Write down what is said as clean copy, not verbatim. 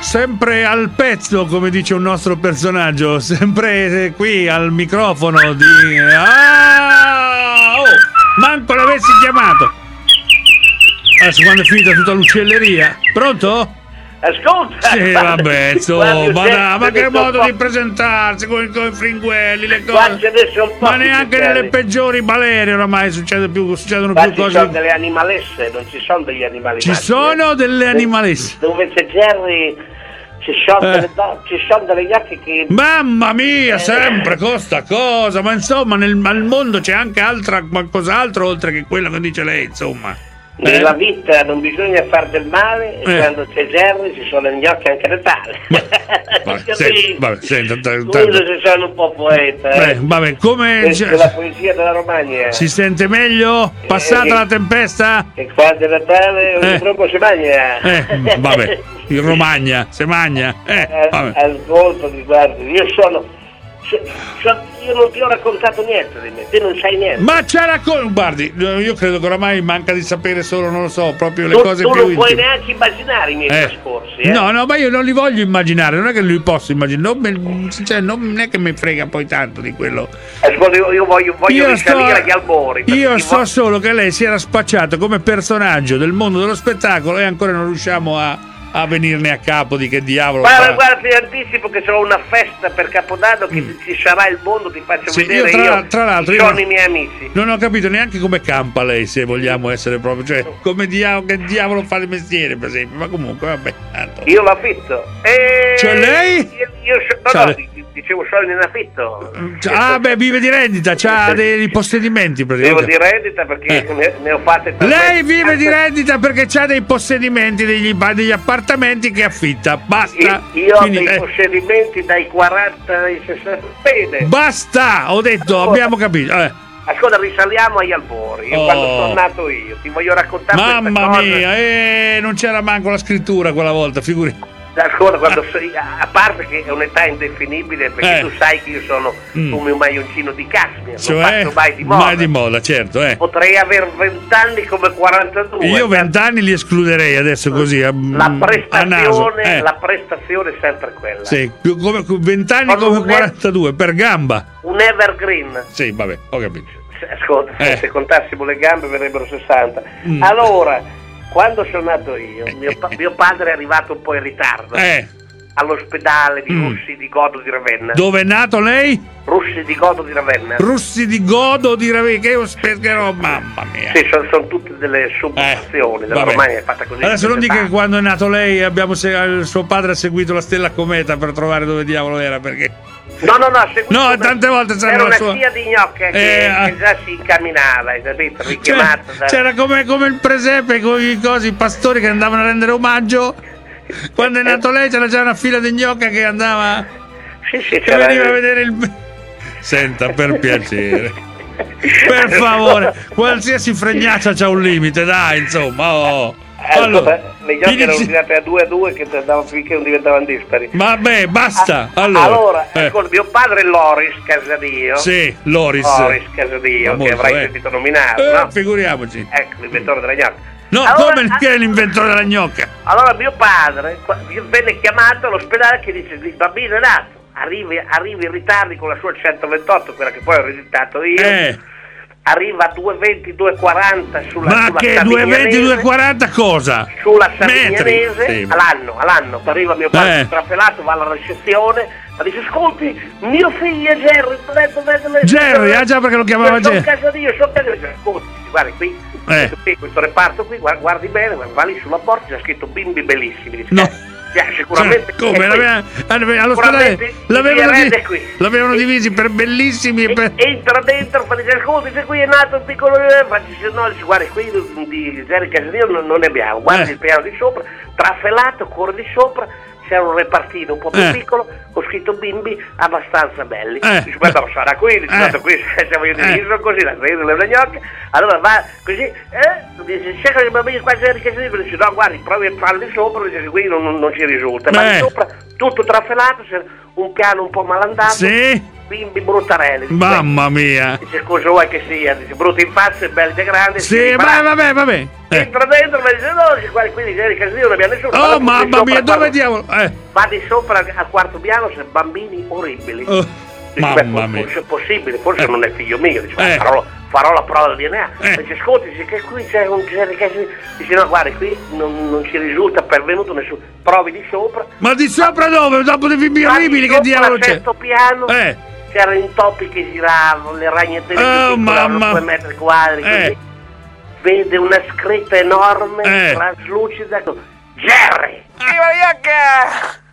sempre al pezzo, come dice un nostro personaggio, sempre qui al microfono di... manco l'avessi chiamato. Adesso quando è finita tutta l'uccelleria. Pronto? Ascolta! Sì, vabbè, insomma, ma che modo di presentarsi con i fringuelli, le cose. Ma neanche nelle peggiori balene oramai succedono più cose. Ci sono delle animalesse, non ci sono degli animali. Ci sono delle animalesse. Dove c'è Jerry, ci sono delle gnocche che... Mamma mia, sempre questa cosa. Ma insomma, al mondo c'è anche qualcos'altro oltre che quello che dice lei, insomma. Nella vita non bisogna fare del male, e quando c'è Jerry ci sono gli occhi anche Natale. Senta, scusa se sono un po' poeta. Vabbè, come la poesia della Romagna. Si sente meglio? Passata la tempesta? E quando è Natale troppo si mangia. Vabbè, in Romagna si mangia. Ascolta, guarda, io non ti ho raccontato niente di me, te non sai niente. Ma guardi, io credo che oramai manca di sapere solo, non lo so, proprio le cose più intime. Tu non puoi neanche immaginare i miei trascorsi. No, ma io non li voglio immaginare, non è che li posso immaginare, non è che mi frega poi tanto di quello. Ascolta, io voglio risalire agli albori. Io so solo che lei si era spacciato come personaggio del mondo dello spettacolo e ancora non riusciamo a venirne a capo di che diavolo. Guarda, ti anticipo che c'ho una festa per Capodanno che ci sarà il mondo, ti faccio vedere. Tra l'altro sono i miei amici. Non ho capito neanche come campa lei, se vogliamo essere proprio, cioè come che diavolo fa il mestiere, per esempio, ma comunque vabbè. Tanto. Io l'affitto. Cioè lei? Dicevo solo in affitto. Vive di rendita, c'ha dei possedimenti praticamente. Vivo di rendita perché ne ho fatte tante. Lei vive di rendita perché c'ha dei possedimenti, degli appartamenti che affitta. Basta. Io ho dei possedimenti dai 40 ai 60. Bene. Basta, ho detto, abbiamo capito. Ascolta, risaliamo agli albori. Quando sono nato io, ti voglio raccontare. Mamma mia, non c'era manco la scrittura quella volta, figuri. Ascolta, a parte che è un'età indefinibile, perché tu sai che io sono come un maglioncino di Casmia, non faccio mai di moda. Mai di moda, certo. Potrei avere 20 anni come 42. Io 20 anni li escluderei adesso così. La prestazione è sempre quella. Sì, come 20 anni come 42, per gamba. Un evergreen. Sì, vabbè, ho capito. Ascolta, se contassimo le gambe verrebbero 60. Allora, quando sono nato io, mio padre è arrivato un po' in ritardo all'ospedale di Russi di Godo di Ravenna. Dove è nato lei? Russi di Godo di Ravenna. Russi di Godo di Ravenna, che ospedale, mamma mia. Sì, sono tutte delle subnazioni, la Romagna è fatta così. Adesso non dica che quando è nato lei suo padre ha seguito la stella cometa per trovare dove diavolo era, perché... No, tante volte c'era una scia di gnocche che già si incamminava, hai capito? C'era come il presepe con i pastori che andavano a rendere omaggio. Quando è nato lei c'era già una fila di gnocca che andava. Che veniva a vedere il. Senta, per piacere. Per favore, qualsiasi fregnaccia c'ha un limite, dai, insomma. Allora, le gnocche erano tirate a 2 che andavano finché non diventavano dispari. Vabbè, basta. Allora, mio padre Loris Casadio. Sì, Loris Casadio, che avrai sentito nominare, no? Figuriamoci. Ecco, l'inventore della gnocca. No, allora, come è l'inventore della gnocca? Allora mio padre venne chiamato all'ospedale che dice: il bambino è nato, arrivi in ritardo con la sua 128, quella che poi ho ereditato io. Arriva a 220, 240 sulla che 220, 240 cosa? Sulla Savignanese, all'anno. Arriva mio padre strafelato, va alla ricezione, ma dice: ascolti, mio figlio è Jerry. Jerry, già perché lo chiamava Jerry. Sono casa di Dio. Ascolti, guarda qui, questo reparto qui, guardi bene, va lì sulla porta, c'è scritto bimbi bellissimi. Dice, no. Sicuramente come all'ospedale l'avevano divisi per bellissimi entra dentro, fa dice: ascolti, se qui è nato il piccolo dice: no, dice, guarda, qui di Jerry Casadio non ne abbiamo, guarda il piano di sopra, trafelato, corre di sopra, c'era un repartino un po' più piccolo con scritto bimbi abbastanza belli. Dice: guarda, sarà qui, dice, qui siamo io diviso così, la presa le gnocche. Allora va così, dice: cerca i bambini qua Jerry Casadio. Dice: no, guardi, provi a farli sopra. Dice: qui non ci risulta. Ma sopra tutto trafelato, c'era un piano un po' malandato. bimbi bruttarelli. Mamma mia. Dice, cosa vuoi che sia? Dice, brutti in faccia e belli da grande. Sì, vabbè. Entra dentro e dice, no, dice, qua, quindi ieri casino non abbiamo nessuno. Oh, mamma mia, dove diavolo? Va di sopra al quarto piano, c'è bambini orribili. Dice, mamma mia. Forse è possibile, forse non è figlio mio. Dice, farò la prova del DNA. Dice, ascolti, dice che qui c'è un casino. Dice, no, guarda, qui non ci risulta pervenuto nessuno. Provi di sopra. Ma di sopra dove? Dopo dei bimbi orribili, che diavolo c'è? Al sesto piano c'erano i topi che giravano, le ragnatele che erano 2 metri quadri. Così. Vede una scritta enorme, traslucida. Jerry! Viva Iacca!